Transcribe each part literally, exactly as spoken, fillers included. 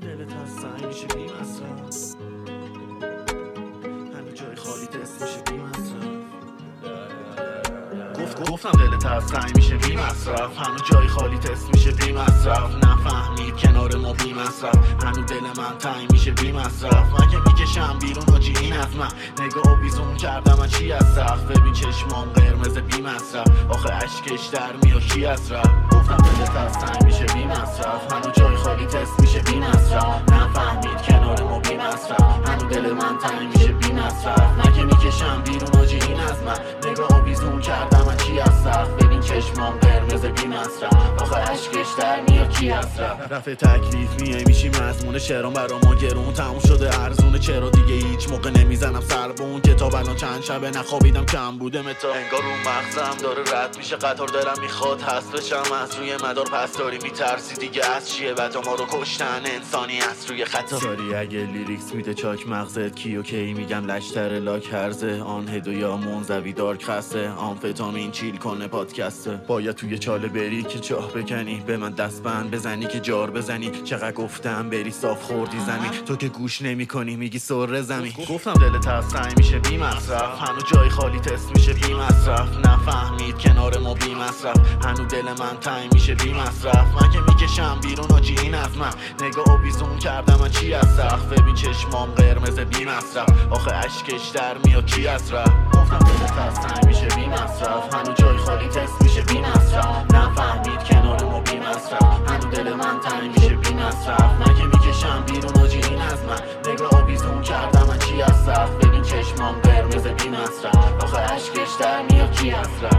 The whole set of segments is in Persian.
دلت از سنگ میشه بی مصرف، همین جای خالی تست میشه بی مصرف. گفت گفتم دلت از سنگ میشه بی مصرف، همین جای خالی تست میشه بی مصرف. نفهمید کنار ما بی مصرف، هنو دل من تنگ میشه بی مصرف. من که میکشم بیرون آجی این از من، نگاه بیزون کردم من چی از سخت. ببین چشمام قرمز بی مصرف، آخه اشکش در میاد کی از رفت. گفتم دلت از سنگ میشه بی مصرف، هنو جای خالی تست میشه بی مصرف. نفهمید کنار ما بی مصرف، هنو دل من تنگ میشه بی مصرف. من که میکشم بیرون آجی این از من، نگاه بیزون کردم من چی از سخت. ببین چشمام قرمز بی مصرف، آخه اشکش در میاد کی از رفت. رفع تکلیف میای میشی مضمون شعرام برا ما گرون تموم شده ارزونه. چرا دیگه هیچ موقع نمیزنم سر به اون کتاب، الان چند شبه نخوابیدم کم بوده متا. انگار اون مغزم داره رد میشه قطار، دلم میخواد هست بشم از روی مدار. پس داری میترسی دیگه از چیه؟ بدا ما رو کشتن انسانی از روی خطا. ساری اگه لیریکس میده چاک مغزت کیو کی میگم لشتر لاک هرزه. آن هدو یا منزوی دارک خسته، آمفتامین چیل کنه پادکسته. باید توی چاله بری که چاه بکنی، به من دستبند بزنی که جار بزنی. چقدر گفتم بری صاف خوردی زمین، تو که گوش نمی کنی میگی سر زمین. گفتم دلت از سنگ میشه بی مصرف، هنو جای خالی تست میشه بی مصرف. نفهمید کنار ما بی مصرف، هنو دل من تنگ میشه بی مصرف. من که میکشم بیرون آجی این از من، نگاه بیزون کردم من چی از سخت. ببین چشمام قرمز بی مصرف، آخه اشکش در میاد کی از رفت. گفتم دلت از سنگ میشه بی مصرف، هنو جای خالی تست میشه بی مصرف. نفهمید کنار ما بی مصرف، هنو دل من تنگ میشه بی مصرف. من که میکشم بیرون آجی این از من، نگاه بیزون کردم من چی از سخت. ببین چشمام قرمز بی مصرف، آخه اشکش در میاد کی از رفت.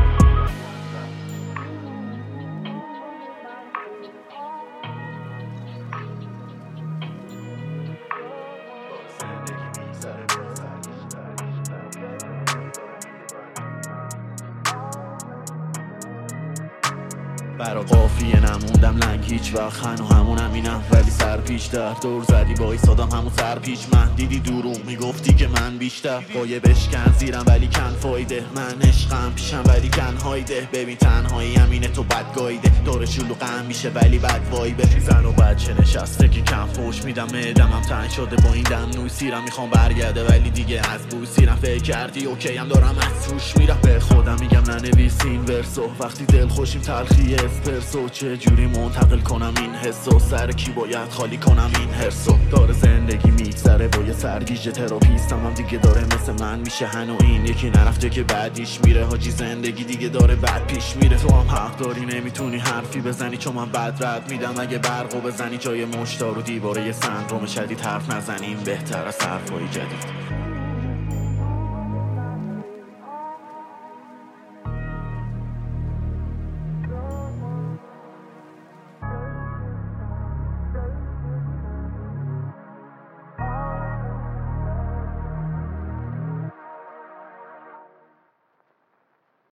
برا قافیه نموندم لنگ هیچ وقت، هنو همون همینم ولی سر پیش در. دور زدی با ایستادم همون سر پیش من، دیدی دورو میگفتی که من بیشتر. پایه بشکن زیرم ولی کن فایده، من عشقم پیشم ولی کن هایده. ببین تنهایی همینه تو بد گایده، دور شلوغم میشه ولی بد وایبه. زن و بچه نشسته که کم فوش میدم، معدمم تنگ شده با این دم نوی سیرم. میخوام برگرده ولی دیگه از بوی سیرم. فکر کردی اوکی هم دارم از توش میرم، به خودم میگم ننویسین ورسو. وقتی دل خوشیم تلخیه اسپرسو، چه جوری منتقل کنم این حسو؟ سر کی باید خالی کنم این حرسو؟ داره زندگی میگذره با یه سرگیجه، تراپیستم هم دیگه داره مثل من میشه. هنو این یکی نرفته که بعدیش میره، حاجی زندگی دیگه داره بعد پیش میره. تو هم حق داری نمیتونی حرفی بزنی، چون من بد رد میدم اگه برقو بزنی. جای مشتا رو دیواره یه سندروم شدید حرف نزنیم، بهتر از حرفای جدید.